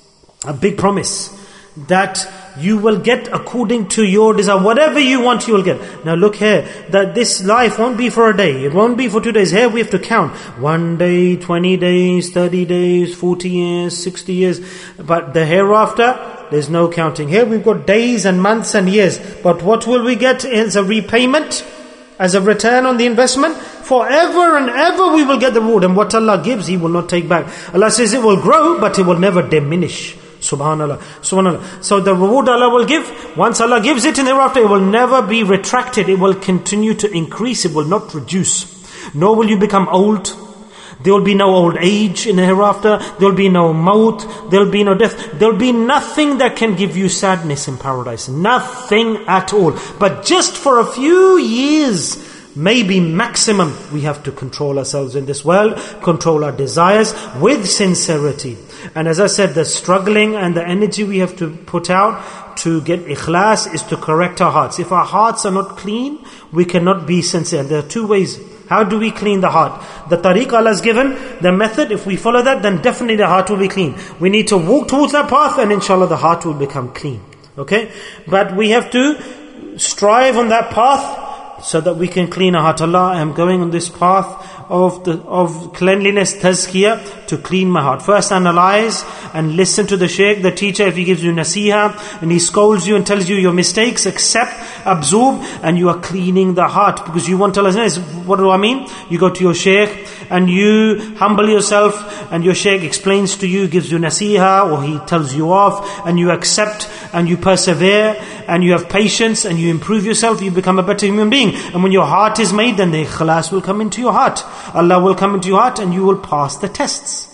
that you will get according to your desire. Whatever you want, you will get. Now look here, that this life won't be for a day. It won't be for 2 days. Here we have to count. 1 day, 20 days, 30 days, 40 years, 60 years. But the hereafter, there's no counting. Here we've got days and months and years. But what will we get as a repayment? As a return on the investment? Forever and ever we will get the reward. And what Allah gives, He will not take back. Allah says it will grow, but it will never diminish. Subhanallah. Subhanallah. So the reward Allah will give, once Allah gives it in the hereafter, it will never be retracted. It will continue to increase. It will not reduce. Nor will you become old. There will be no old age in the hereafter. There will be no maut. There will be no death. There will be nothing that can give you sadness in paradise. Nothing at all. But just for a few years, maybe maximum, we have to control ourselves in this world, control our desires with sincerity. And as I said, the struggling and the energy we have to put out to get ikhlas is to correct our hearts. If our hearts are not clean, we cannot be sincere. And there are two ways. How do we clean the heart? The tariq Allah has given, the method, if we follow that, then definitely the heart will be clean. We need to walk towards that path, and inshallah the heart will become clean. Okay? But we have to strive on that path so that we can clean our heart. Allah, I am going on this path of cleanliness, tazkiyah, to clean my heart. First analyze and listen to the shaykh, the teacher. If he gives you nasiha and he scolds you and tells you your mistakes, accept, absorb, and you are cleaning the heart. Because you want to Allah. What do I mean? You go to your shaykh and you humble yourself, and your shaykh explains to you, gives you nasiha, or he tells you off, and you accept and you persevere and you have patience and you improve yourself, you become a better human being. And when your heart is made, then the ikhlas will come into your heart. Allah will come into your heart and you will pass the tests.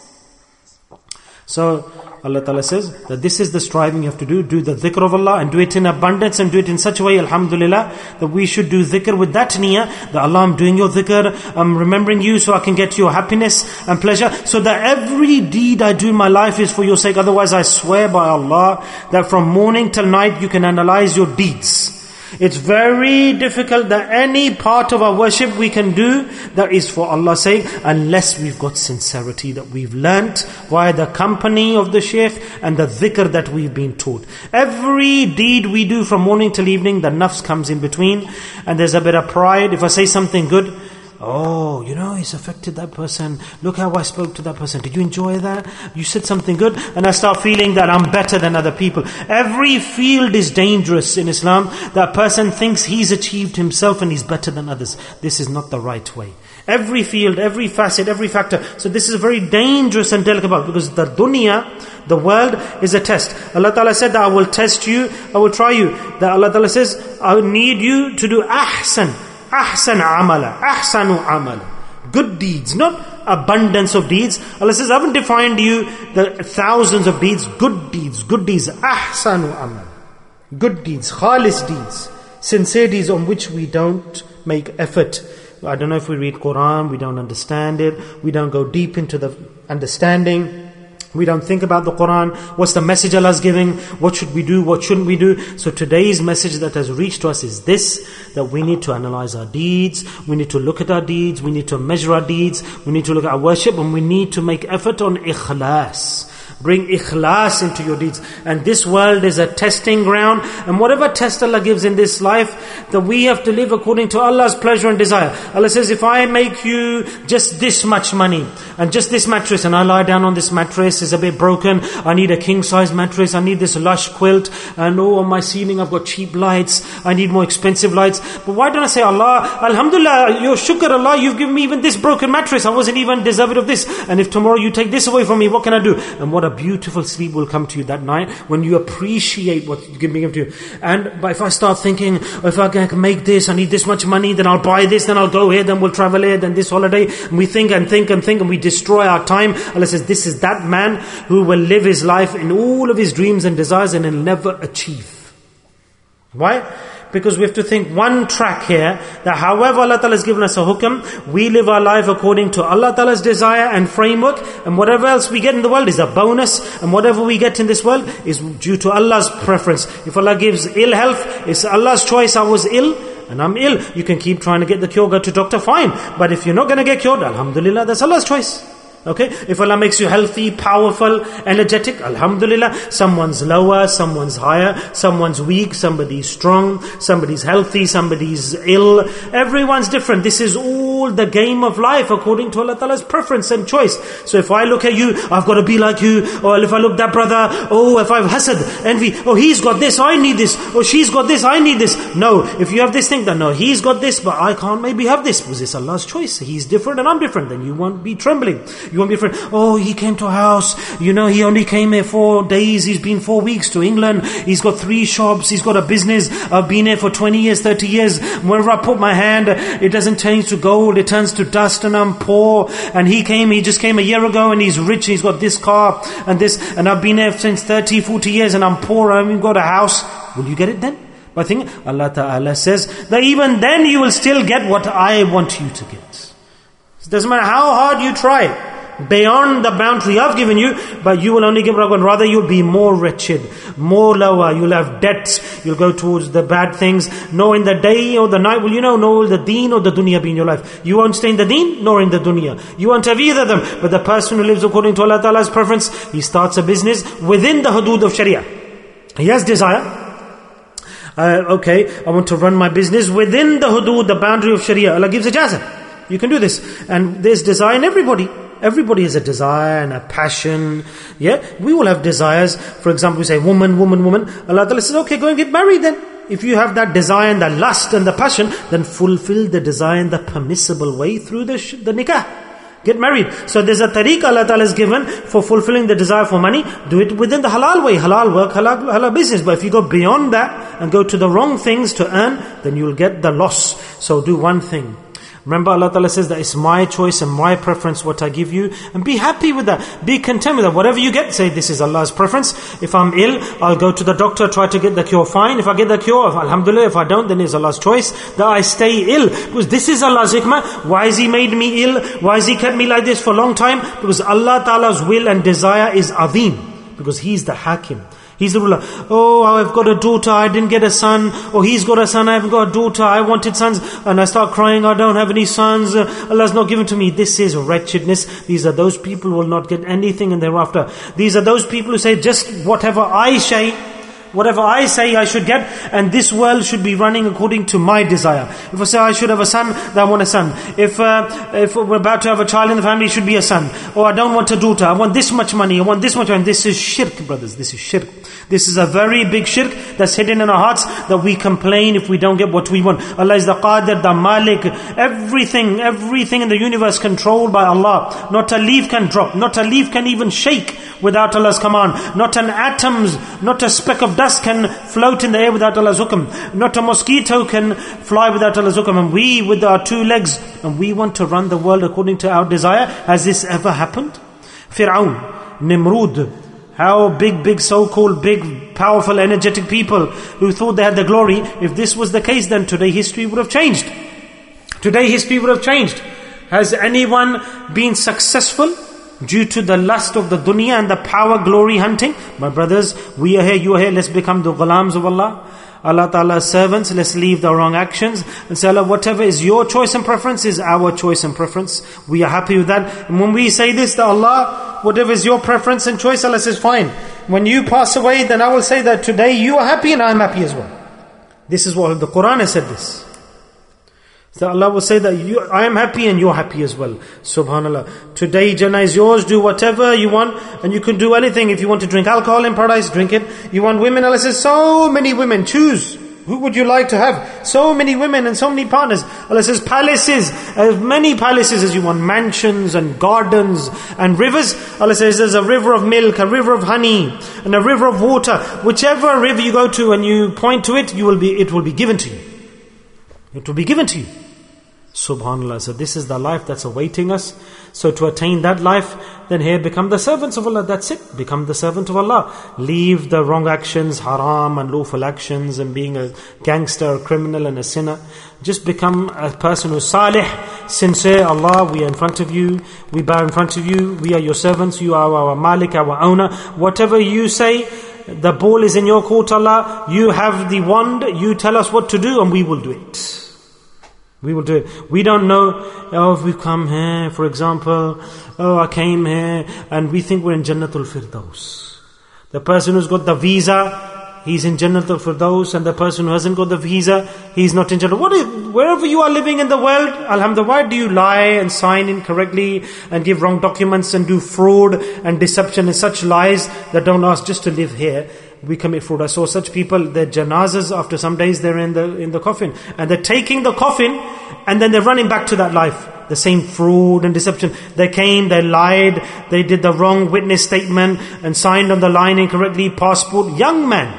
So Allah Ta'ala says that this is the striving you have to do. Do the dhikr of Allah and do it in abundance and do it in such a way, alhamdulillah, that we should do dhikr with that niyyah, that Allah, I'm doing your dhikr, I'm remembering you so I can get your happiness and pleasure, so that every deed I do in my life is for your sake. Otherwise I swear by Allah that from morning till night you can analyze your deeds. It's very difficult that any part of our worship we can do that is for Allah's sake, unless we've got sincerity that we've learnt via the company of the shaykh and the dhikr that we've been taught. Every deed we do from morning till evening, the nafs comes in between, and there's a bit of pride. If I say something good, oh, it's affected that person. Look how I spoke to that person. Did you enjoy that? You said something good. And I start feeling that I'm better than other people. Every field is dangerous in Islam. That person thinks he's achieved himself and he's better than others. This is not the right way. Every field, every facet, every factor. So this is a very dangerous and delicate part, because the dunya, the world, is a test. Allah Ta'ala said that I will test you, I will try you. That Allah Ta'ala says, I need you to do ahsan amala, ahsanu amala. Good deeds, not abundance of deeds. Allah says, I haven't defined you the thousands of deeds. Good deeds, ahsanu amal. Good deeds, khalis deeds, sincere deeds on which we don't make effort. I don't know if we read Quran, we don't understand it, we don't go deep into the understanding. We don't think about the Quran. What's the message Allah's giving? What should we do? What shouldn't we do? So today's message that has reached to us is this, that we need to analyze our deeds. We need to look at our deeds. We need to measure our deeds. We need to look at our worship, and we need to make effort on ikhlas. Bring ikhlas into your deeds. And this world is a testing ground. And whatever test Allah gives in this life, that we have to live according to Allah's pleasure and desire. Allah says, if I make you just this much money and just this mattress, and I lie down on this mattress, is a bit broken, I need a king size mattress, I need this lush quilt, and on my ceiling I've got cheap lights, I need more expensive lights. But why don't I say, Allah, alhamdulillah, your shukr Allah, you've given me even this broken mattress, I wasn't even deserving of this. And if tomorrow you take this away from me, what can I do? And what a beautiful sleep will come to you that night when you appreciate what you're giving to you. But if I start thinking, if I can make this, I need this much money, then I'll buy this, then I'll go here, then we'll travel here, then this holiday, and we think and think and think, and we destroy our time. Allah says, this is that man who will live his life in all of his dreams and desires and he'll never achieve. Why? Because we have to think one track here, that however Allah Ta'ala has given us a hukam, we live our life according to Allah Ta'ala's desire and framework, and whatever else we get in the world is a bonus, and whatever we get in this world is due to Allah's preference. If Allah gives ill health, it's Allah's choice. I was ill and I'm ill. You can keep trying to get the cure, go to doctor, fine. But if you're not going to get cured, alhamdulillah, that's Allah's choice. Okay, if Allah makes you healthy, powerful, energetic, alhamdulillah. Someone's lower, someone's higher, someone's weak, somebody's strong, somebody's healthy, somebody's ill. Everyone's different. This is all the game of life according to Allah Ta'ala's preference and choice. So if I look at you, I've got to be like you. Or if I look at that brother, oh, if I have hasad, envy, oh, he's got this, I need this. Oh, she's got this, I need this. No, if you have this thing, then no, he's got this, but I can't maybe have this. Because it's Allah's choice. He's different and I'm different. Then you won't be trembling. You won't be afraid. Oh, he came to a house. He only came here 4 days. He's been 4 weeks to England. He's got 3 shops. He's got a business. I've been here for 20 years, 30 years. Whenever I put my hand, it doesn't change to gold. It turns to dust and I'm poor. And he just came a year ago and he's rich. He's got this car and this. And I've been here since 30, 40 years and I'm poor. I haven't got a house. Will you get it then? But I think Allah Ta'ala says that even then you will still get what I want you to get. It doesn't matter how hard you try. Beyond the boundary I've given you, but you will only give Ragwan. Rather you'll be more wretched, more lower, you'll have debts, you'll go towards the bad things. No in the day or the night will no the deen or the dunya be in your life. You won't stay in the deen nor in the dunya. You won't have either of them. But the person who lives according to Allah Ta'ala's preference, he starts a business within the hudud of Sharia. He has desire. Okay, I want to run my business within the hudud, the boundary of Sharia. Allah gives ijazah. You can do this. And there's desire in everybody. Everybody has a desire and a passion. Yeah, we all have desires. For example, we say woman, woman, woman. Allah Ta'ala says, okay, go and get married then. If you have that desire and the lust and the passion, then fulfill the desire in the permissible way through the nikah. Get married. So there's a tariq Allah Ta'ala has given for fulfilling the desire for money. Do it within the halal way. Halal work, halal business. But if you go beyond that and go to the wrong things to earn, then you'll get the loss. So do one thing. Remember, Allah Ta'ala says that it's my choice and my preference what I give you, and be happy with that. Be content with that. Whatever you get, say this is Allah's preference. If I'm ill, I'll go to the doctor, try to get the cure. Fine. If I get the cure, alhamdulillah. If I don't, then it's Allah's choice that I stay ill. Because this is Allah's hikmah. Why has He made me ill? Why has He kept me like this for a long time? Because Allah Ta'ala's will and desire is azim. Because He's the hakim. He's the ruler. Oh, I've got a daughter, I didn't get a son. Or he's got a son, I haven't got a daughter, I wanted sons. And I start crying, I don't have any sons. Allah's not given to me. This is wretchedness. These are those people who will not get anything in thereafter. These are those people who say, just whatever I say I should get, and this world should be running according to my desire. If I say I should have a son, then I want a son. If we're about to have a child in the family, it should be a son. Or I don't want a daughter, I want this much money, I want this much money. This is shirk, brothers, this is shirk. This is a very big shirk that's hidden in our hearts, that we complain if we don't get what we want. Allah is the Qadir, the Malik, everything in the universe controlled by Allah. Not a leaf can drop, not a leaf can even shake without Allah's command. Not an atom, not a speck of dust can float in the air without Allah's hukm. Not a mosquito can fly without Allah's hukm. And we with our two legs, and we want to run the world according to our desire. Has this ever happened? Fir'aun, Nimrud, how big so-called big, powerful, energetic people who thought they had the glory. If this was the case, then today history would have changed. Today history would have changed. Has anyone been successful due to the lust of the dunya and the power glory hunting? My brothers, we are here, you are here, let's become the ghalams of Allah. Allah Ta'ala's servants, let's leave the wrong actions and say, Allah, whatever is your choice and preference is our choice and preference. We are happy with that. And when we say this, that Allah, whatever is your preference and choice, Allah says, fine. When you pass away, then I will say that today you are happy and I am happy as well. This is what the Quran has said this. So Allah will say that I am happy and you're happy as well. Subhanallah. Today Jannah is yours, do whatever you want, and you can do anything. If you want to drink alcohol in paradise, drink it. You want women, Allah says, so many women, choose. Who would you like to have? So many women and so many partners. Allah says palaces, as many palaces as you want, mansions and gardens and rivers. Allah says there's a river of milk, a river of honey, and a river of water. Whichever river you go to and you point to it, it will be given to you. It will be given to you. Subhanallah. So this is the life that's awaiting us. So to attain that life, then here become the servants of Allah. That's it. Become the servant of Allah. Leave the wrong actions, haram and lawful actions, and being a gangster, a criminal and a sinner. Just become a person who's salih, sincere. Allah, we are in front of you. We bow in front of you. We are your servants. You are our malik, our owner. Whatever you say, the ball is in your court, Allah. You have the wand. You tell us what to do and we will do it. We will do it. We don't know, if we've come here, for example, I came here, and we think we're in Jannatul Firdaus. The person who's got the visa, he's in Jannatul Firdaus, and the person who hasn't got the visa, he's not in Jannatul. Wherever you are living in the world, alhamdulillah, why do you lie and sign incorrectly and give wrong documents and do fraud and deception and such lies that don't ask just to live here? We commit fraud. I saw such people, their janazas, after some days they're in the coffin, and they're taking the coffin and then they're running back to that life. The same fraud and deception. They came, they lied, they did the wrong witness statement and signed on the line incorrectly, passport. Young man.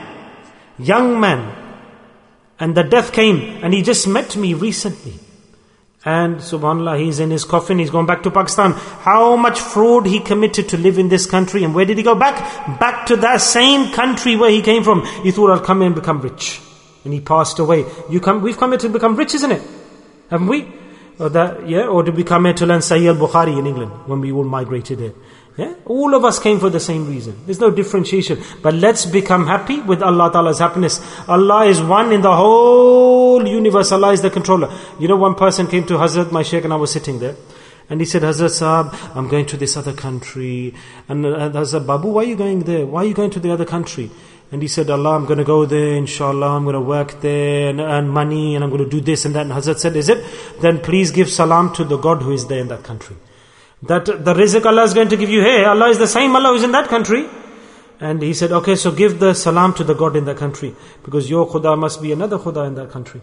And the death came, and he just met me recently. And subhanAllah, he's in his coffin, he's gone back to Pakistan. How much fraud he committed to live in this country, and where did he go back? Back to that same country where he came from. He thought, I'll come here and become rich. And he passed away. We've come here to become rich, isn't it? Haven't we? Or did we come here to learn Sahih al-Bukhari in England when we all migrated here? Yeah? All of us came for the same reason. There's no differentiation. But let's become happy with Allah Ta'ala's happiness. Allah is one in the whole universe. Allah is the controller. You know, one person came to Hazrat, my Shaykh, and I was sitting there. And he said, Hazrat Sahab, I'm going to this other country. And Hazrat Babu, why are you going there? Why are you going to the other country? And he said, Allah, I'm going to go there, inshallah, I'm going to work there and earn money and I'm going to do this and that. And Hazrat said, is it? Then please give salam to the God who is there in that country. That the rizq Allah is going to give you here, Allah is the same Allah who is in that country. And he said, okay, so give the salam to the God in that country, because your Khuda must be another Khuda in that country.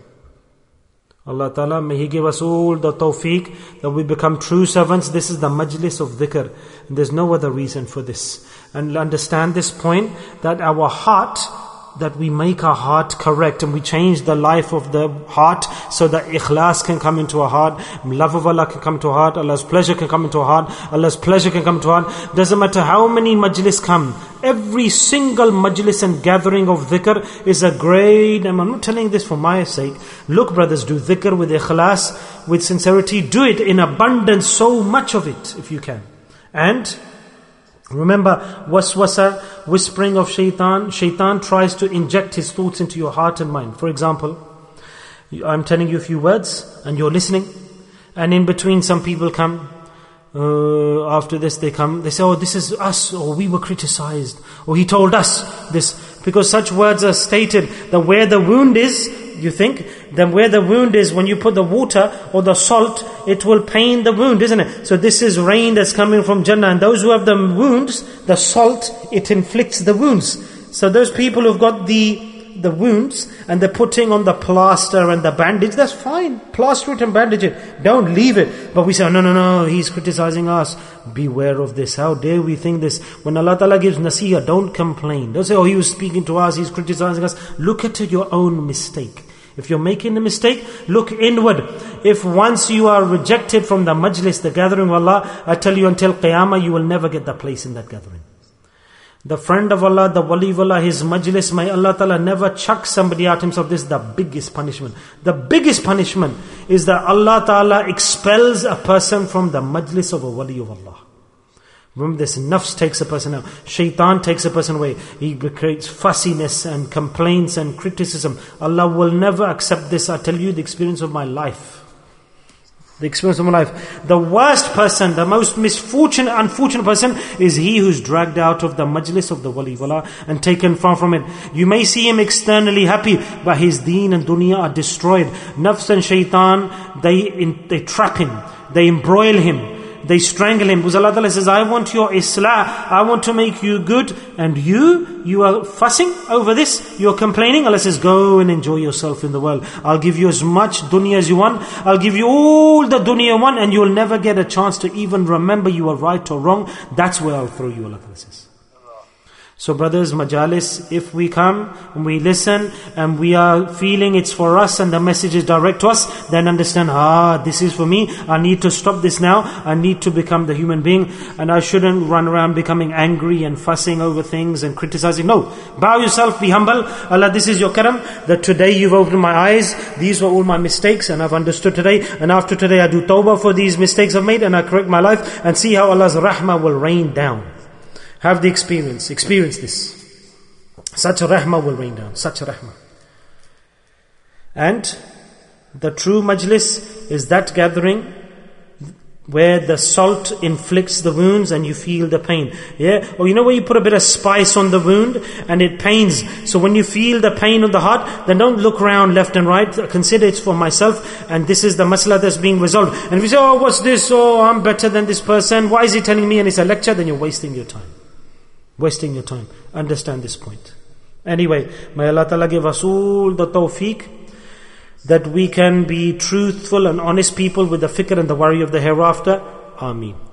Allah Ta'ala, may He give us all the tawfiq that we become true servants. This is the majlis of dhikr. And there's no other reason for this. And understand this point, that our heart, that we make our heart correct and we change the life of the heart so that ikhlas can come into our heart, love of Allah can come into our heart, Allah's pleasure can come into our heart, Allah's pleasure can come into our heart. Doesn't matter how many majlis come, every single majlis and gathering of dhikr is a great, and I'm not telling this for my sake. Look brothers, do dhikr with ikhlas, with sincerity, do it in abundance, so much of it if you can. And remember, waswasa, whispering of shaitan. Shaitan tries to inject his thoughts into your heart and mind. For example, I'm telling you a few words and you're listening, and in between some people come, after this they come, they say, oh, this is us, or we were criticized, or he told us this. Because such words are stated, that where the wound is, you think, then where the wound is, when you put the water or the salt, it will pain the wound, isn't it? So this is rain that's coming from Jannah, and those who have the wounds, the salt, it inflicts the wounds. So those people who've got the wounds and they're putting on the plaster and the bandage, that's fine. Plaster it and bandage it. Don't leave it. But we say, no, he's criticizing us. Beware of this. How dare we think this? When Allah Ta'ala gives nasihah, don't complain. Don't say, oh, he was speaking to us, he's criticizing us. Look at your own mistake. If you're making a mistake, look inward. If once you are rejected from the majlis, the gathering of Allah, I tell you, until Qiyamah, you will never get the place in that gathering. The friend of Allah, the wali of Allah, his majlis, may Allah Ta'ala never chuck somebody out himself. This is the biggest punishment. The biggest punishment is that Allah Ta'ala expels a person from the majlis of a wali of Allah. Remember this, nafs takes a person out. Shaitan takes a person away. He creates fussiness and complaints and criticism. Allah will never accept this. I tell you the experience of my life. The experience of my life. The worst person, the most unfortunate person is he who's dragged out of the majlis of the wali of Allah and taken from it. You may see him externally happy, but his deen and dunya are destroyed. Nafs and shaitan, they trap him. They embroil him. They strangle him. Because Allah Ta'ala says, I want your islah. I want to make you good. And you are fussing over this. You are complaining. Allah says, go and enjoy yourself in the world. I'll give you as much dunya as you want. I'll give you all the dunya you want. And you will never get a chance to even remember you are right or wrong. That's where I'll throw you, Allah Ta'ala says. So brothers, majalis, if we come and we listen and we are feeling it's for us and the message is direct to us, then understand, this is for me. I need to stop this now. I need to become the human being, and I shouldn't run around becoming angry and fussing over things and criticizing. No, bow yourself, be humble. Allah, this is your karam, that today you've opened my eyes. These were all my mistakes and I've understood today. And after today I do tawbah for these mistakes I've made and I correct my life, and see how Allah's rahmah will rain down. Have the experience this. Such a rahmah will rain down, such a rahmah. And the true majlis is that gathering where the salt inflicts the wounds and you feel the pain. Yeah? Or you know where you put a bit of spice on the wound and it pains. So when you feel the pain on the heart, then don't look around left and right. Consider it's for myself, and this is the masla that's being resolved. And if you say, oh, what's this? Oh, I'm better than this person. Why is he telling me? And it's a lecture. Then you're wasting your time. Understand this point. Anyway, may Allah Ta'ala give us all the tawfiq that we can be truthful and honest people with the fikr and the worry of the hereafter. Ameen.